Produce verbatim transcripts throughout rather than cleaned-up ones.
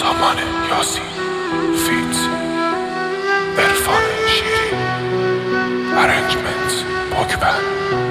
سامان یاسین فیت عرفان شیری ارنجمنت پاکبند.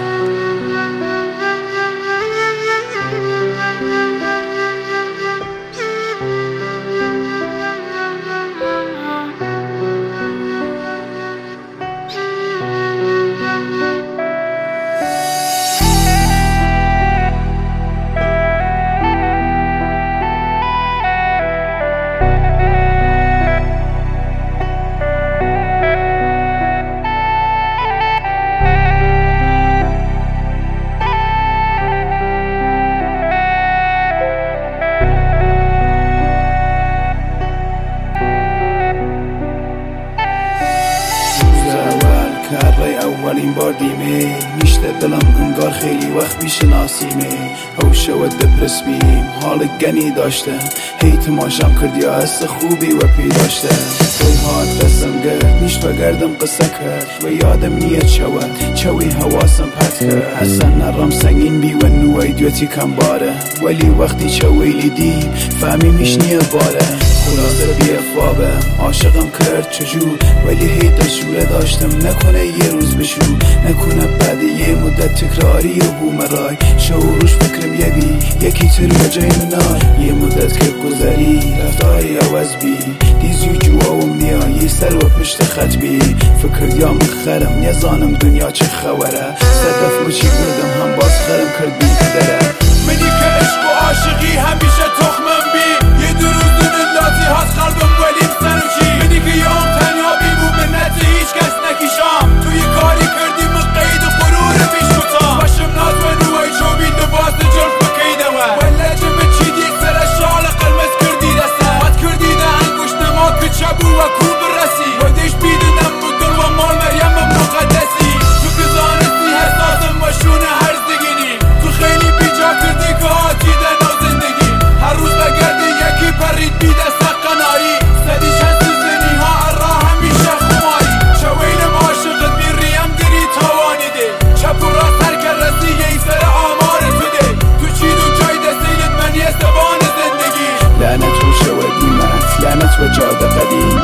اولین بار دیمه میشته دلم انگار خیلی وقت میشناسیمه. هوشه و دپرس بیم حال گنی داشتم، هی تماشام کردی حس خوبی و پی داشتم. توی هات دستم گرد نیش بگردم قصه کرد و یادم نیت شود چوی حواسم پرت کرد. حسن نرم سنگین بی و نوی دویتی کم باره، ولی وقتی چویلی دی فهمی میش نیه باره. خلاصه بی افوابه عاشقم کرد چجور، ولی هی دشوره داشتم نکنه یه روز بشو، نکنه بعد یه مدت تکراری و بومرای شعوروش فکرم یه بی یکی تر و جای منای. یه مدت که گذری رفتاری عوض بی دیزیو جوام نیا یه سر و پشت خط بی فکر دیام خرم نیزانم دنیا چه خبره. صدف و چی بردم هم باز خرم کرد بی قدره. منی که عشق و عاشقی همیشه تخمم بی یه دروز دللاتی هست قلبم ولیم سنوچی. منی که یام تنها بی بو منت هیچ کس نکیشام، توی کاری کردی من قید و غرور بیش کتا باشم ناز و نوی چوبین دو باز جرف بکیده و ولی جمع چیدی سر شال قلمز کردی دسته بات کردی ده انگوش نما که چبو و کوب رسی و دیش بیدنم و دل و مال مریم مقدسی. تو که زانستی حساسم و شونه هرز دگینی، تو خیلی بیجا کردی که هاتی دنو زندگی. هر روز بگردی یکی پرید بیده سقنایی سدی شنس زنی ها ارا همیشه خماری. شوینم عاشقت میریم دری توانی ده چپ و راست هر که رسی یه سر آمار تو ده. تو چی دو جای دستیلت من یه زبان زندگی. لعنت و شودیمت لعنت و جاده قدیم.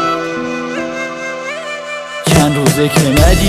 چند روزه که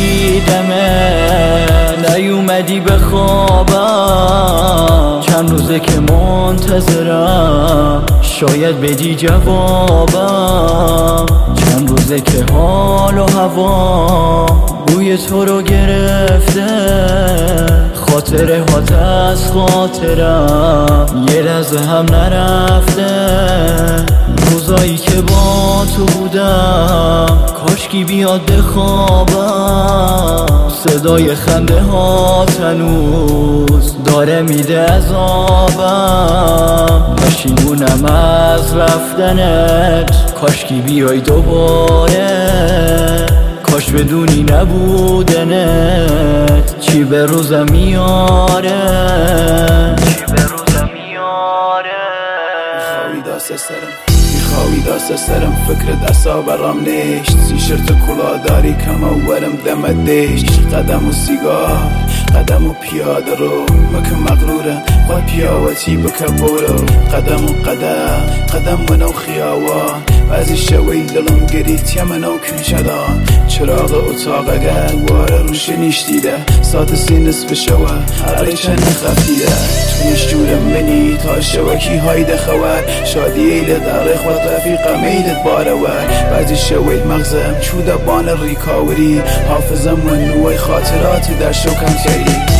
ندیدمه نیومدی به خوابم، چند روزه که منتظرم شاید بدی جوابم. چند روزه که حال و هوا بوی تو رو گرفته، خاطره هات از خاطرم یه لحظه هم نرفته. روزایی که با تو بودم کاشکی بیاد بخوابم، صدای خنده ها هنوز داره میده عذابم. پشیمونم از رفتنت کاشکی بیای دوباره، کاش بدونی نبودنت چی به روزم میاره، چی به روزم میاره. میخوایی دست سرم میخوایی دست سرم فکرت اصا برام نیشت. سی شرط کلا داری کم اورم دم دیشت. قدم و سیگار قدم و پیاده رو مکم مغرورم و پیاوتی بکه برو. قدم و قدم قدم منو خیاوان بعضی شوی دلم گریت یمنو کنچدان. چراغ اتاق اگر واره روش نیشتیده ساعت سی نصف شوه هر چند خفیده. تو نشجورم منی تا شوکی هایده خور شادی ایلت داره خود رفیقم ایلت بارور. بعضی شوی مغزم چوده بان ریکاوری حافظم و نوی خاطرات در شوکم کری.